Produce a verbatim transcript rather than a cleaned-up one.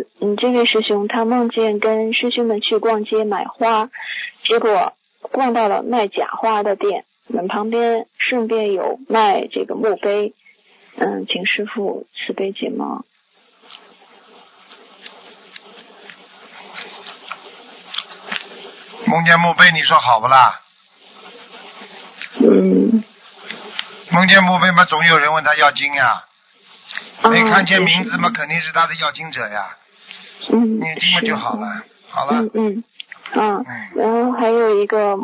嗯，这位师兄他梦见跟师兄们去逛街买花，结果逛到了卖假花的店，门旁边顺便有卖这个墓碑，嗯，请师父慈悲解梦。 梦见墓碑，你说好不啦？ 嗯。 梦见墓碑嘛，总有人问他要经呀。 哦、 没看见名字嘛，肯定是他的要经者呀。 嗯。 念经嘛就好了。好了。 嗯嗯。啊，然后还有一个